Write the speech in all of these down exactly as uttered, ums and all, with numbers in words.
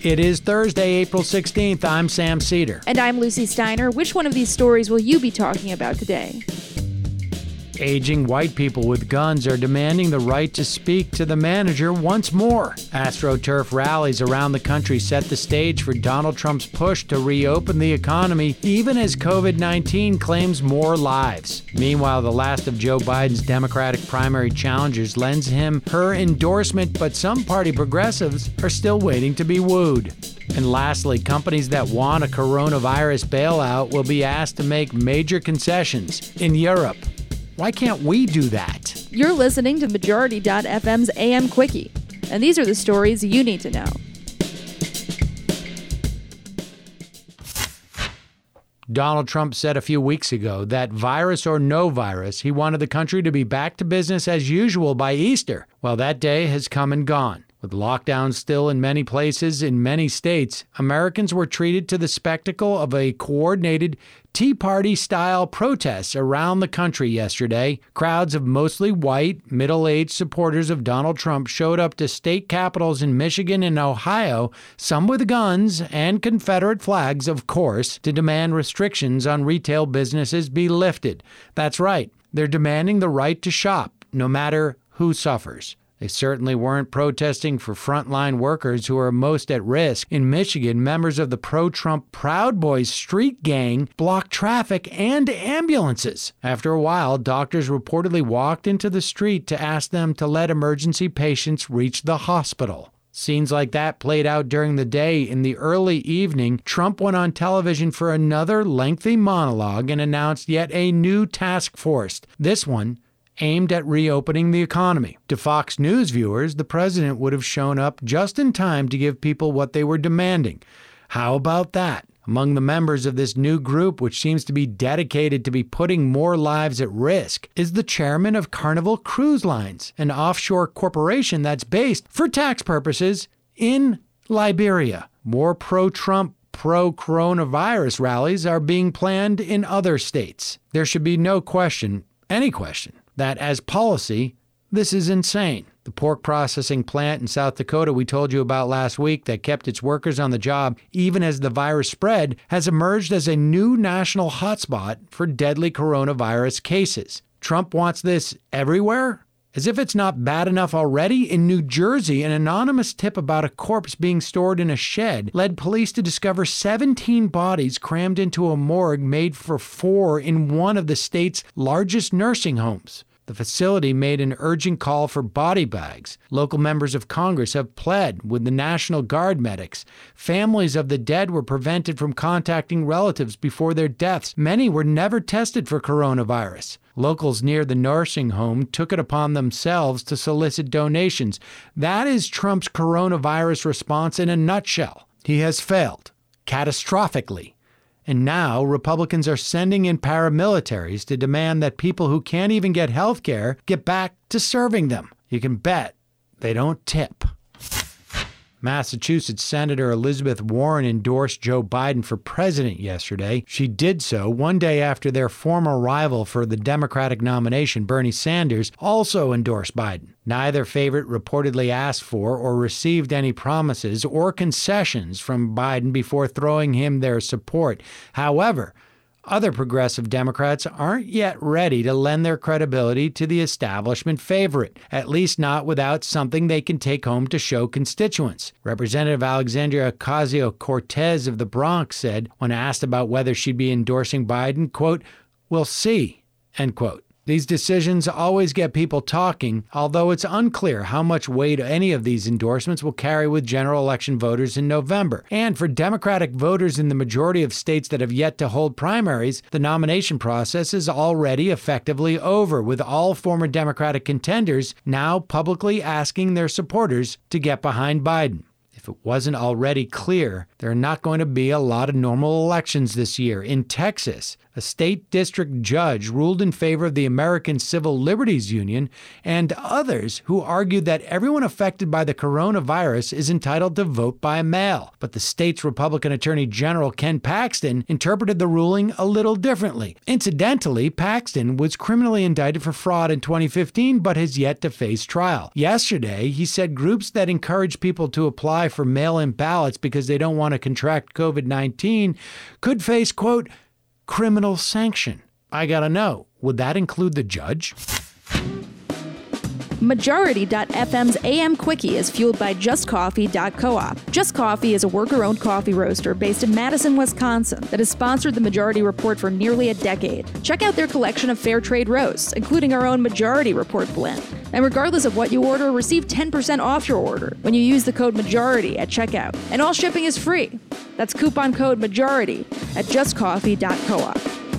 It is Thursday, April sixteenth. I'm Sam Cedar. And I'm Lucy Steiner. Which one of these stories will you be talking about today? Aging white people with guns are demanding the right to speak to the manager once more. AstroTurf rallies around the country set the stage for Donald Trump's push to reopen the economy, even as covid nineteen claims more lives. Meanwhile, the last of Joe Biden's Democratic primary challengers lends him her endorsement, but some party progressives are still waiting to be wooed. And lastly, companies that want a coronavirus bailout will be asked to make major concessions in Europe. Why can't we do that? You're listening to Majority dot F M's A M Quickie, and these are the stories you need to know. Donald Trump said a few weeks ago that virus or no virus, he wanted the country to be back to business as usual by Easter. Well, that day has come and gone. With lockdowns still in many places in many states, Americans were treated to the spectacle of a coordinated Tea Party-style protests around the country yesterday. Crowds of mostly white, middle-aged supporters of Donald Trump showed up to state capitals in Michigan and Ohio, some with guns and Confederate flags, of course, to demand restrictions on retail businesses be lifted. That's right, they're demanding the right to shop, no matter who suffers. They certainly weren't protesting for frontline workers who are most at risk. In Michigan, members of the pro-Trump Proud Boys street gang blocked traffic and ambulances. After a while, doctors reportedly walked into the street to ask them to let emergency patients reach the hospital. Scenes like that played out during the day. In the early evening, Trump went on television for another lengthy monologue and announced yet a new task force. This one aimed at reopening the economy. To Fox News viewers, the president would have shown up just in time to give people what they were demanding. How about that? Among the members of this new group, which seems to be dedicated to be putting more lives at risk, is the chairman of Carnival Cruise Lines, an offshore corporation that's based, for tax purposes, in Liberia. More pro-Trump, pro-coronavirus rallies are being planned in other states. There should be no question, any question, that as policy, this is insane. The pork processing plant in South Dakota we told you about last week that kept its workers on the job even as the virus spread has emerged as a new national hotspot for deadly coronavirus cases. Trump wants this everywhere? As if it's not bad enough already, in New Jersey, an anonymous tip about a corpse being stored in a shed led police to discover seventeen bodies crammed into a morgue made for four in one of the state's largest nursing homes. The facility made an urgent call for body bags. Local members of Congress have pled with the National Guard medics. Families of the dead were prevented from contacting relatives before their deaths. Many were never tested for coronavirus. Locals near the nursing home took it upon themselves to solicit donations. That is Trump's coronavirus response in a nutshell. He has failed, catastrophically. And now Republicans are sending in paramilitaries to demand that people who can't even get health care get back to serving them. You can bet they don't tip. Massachusetts Senator Elizabeth Warren endorsed Joe Biden for president yesterday. She did so one day after their former rival for the Democratic nomination, Bernie Sanders, also endorsed Biden. Neither favorite reportedly asked for or received any promises or concessions from Biden before throwing him their support. However, other progressive Democrats aren't yet ready to lend their credibility to the establishment favorite, at least not without something they can take home to show constituents. Representative Alexandria Ocasio-Cortez of the Bronx said, when asked about whether she'd be endorsing Biden, quote, "We'll see," end quote. These decisions always get people talking, although it's unclear how much weight any of these endorsements will carry with general election voters in November. And for Democratic voters in the majority of states that have yet to hold primaries, the nomination process is already effectively over, with all former Democratic contenders now publicly asking their supporters to get behind Biden. If it wasn't already clear, there are not going to be a lot of normal elections this year. In Texas, A state district judge ruled in favor of the American Civil Liberties Union and others who argued that everyone affected by the coronavirus is entitled to vote by mail. But the state's Republican Attorney General Ken Paxton interpreted the ruling a little differently. Incidentally, Paxton was criminally indicted for fraud in twenty fifteen but has yet to face trial. Yesterday, he said groups that encourage people to apply for mail-in ballots because they don't want to contract covid nineteen could face, quote, criminal sanction. I gotta know, would that include the judge? Majority dot f m's A M Quickie is fueled by Just Coffee dot coop. Just Coffee is a worker-owned coffee roaster based in Madison, Wisconsin that has sponsored the Majority Report for nearly a decade. Check out their collection of fair trade roasts, including our own Majority Report blend. And regardless of what you order, receive ten percent off your order when you use the code MAJORITY at checkout. And all shipping is free. That's coupon code MAJORITY at Just Coffee dot coop.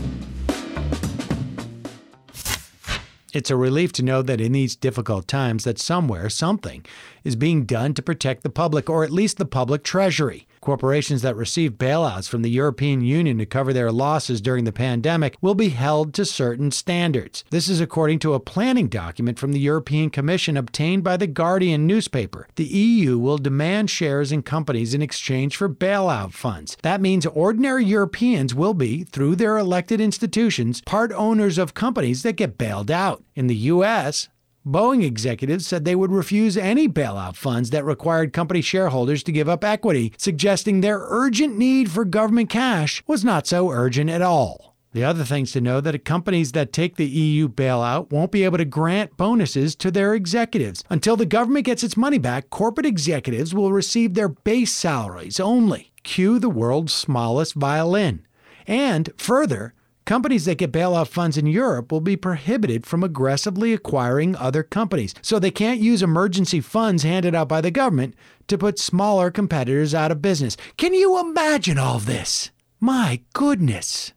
It's a relief to know that in these difficult times that somewhere, something is being done to protect the public, or at least the public treasury. Corporations that receive bailouts from the European Union to cover their losses during the pandemic will be held to certain standards. This is according to a planning document from the European Commission obtained by The Guardian newspaper. The E U will demand shares in companies in exchange for bailout funds. That means ordinary Europeans will be, through their elected institutions, part owners of companies that get bailed out. In the U S, Boeing executives said they would refuse any bailout funds that required company shareholders to give up equity, suggesting their urgent need for government cash was not so urgent at all. The other things to know that companies that take the E U bailout won't be able to grant bonuses to their executives. Until the government gets its money back, corporate executives will receive their base salaries only. Cue the world's smallest violin. And further, companies that get bailout funds in Europe will be prohibited from aggressively acquiring other companies, so they can't use emergency funds handed out by the government to put smaller competitors out of business. Can you imagine all this? My goodness.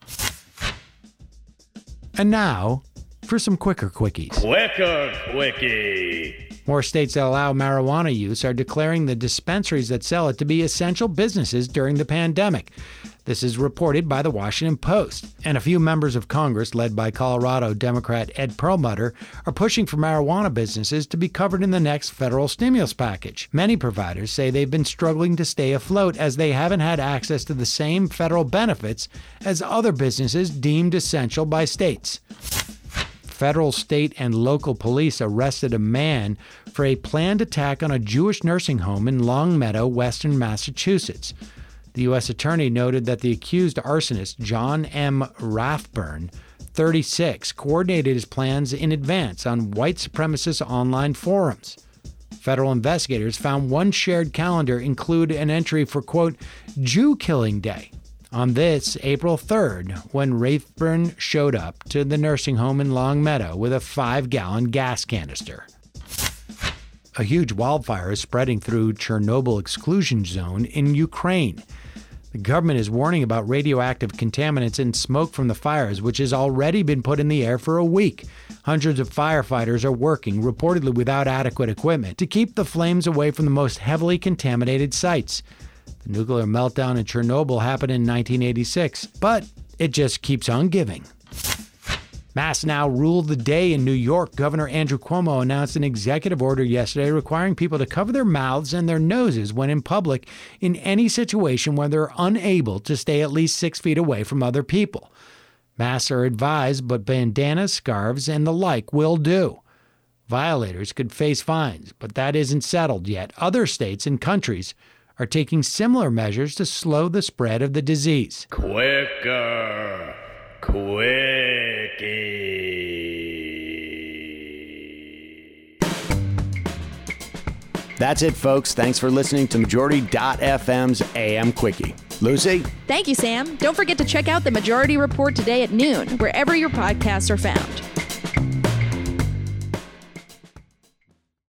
And now, for some quicker quickies. Quicker quickie. More states that allow marijuana use are declaring the dispensaries that sell it to be essential businesses during the pandemic. This is reported by the Washington Post. And a few members of Congress, led by Colorado Democrat Ed Perlmutter, are pushing for marijuana businesses to be covered in the next federal stimulus package. Many providers say they've been struggling to stay afloat as they haven't had access to the same federal benefits as other businesses deemed essential by states. Federal, state, and local police arrested a man for a planned attack on a Jewish nursing home in Longmeadow, western Massachusetts. The U S attorney noted that the accused arsonist, John M. Rathburn, thirty-six, coordinated his plans in advance on white supremacist online forums. Federal investigators found one shared calendar include an entry for, quote, Jew Killing Day on this April third, when Rathburn showed up to the nursing home in Longmeadow with a five-gallon gas canister. A huge wildfire is spreading through Chernobyl exclusion zone in Ukraine. The government is warning about radioactive contaminants and smoke from the fires, which has already been put in the air for a week. Hundreds of firefighters are working, reportedly without adequate equipment, to keep the flames away from the most heavily contaminated sites. The nuclear meltdown in Chernobyl happened in nineteen eighty-six, but it just keeps on giving. Masks now rule the day in New York. Governor Andrew Cuomo announced an executive order yesterday requiring people to cover their mouths and their noses when in public in any situation where they're unable to stay at least six feet away from other people. Masks are advised, but bandanas, scarves, and the like will do. Violators could face fines, but that isn't settled yet. Other states and countries are taking similar measures to slow the spread of the disease. Quicker quickie. That's it, folks. Thanks for listening to Majority dot f m's A M Quickie. Lucy? Thank you, Sam. Don't forget to check out the Majority Report today at noon, wherever your podcasts are found.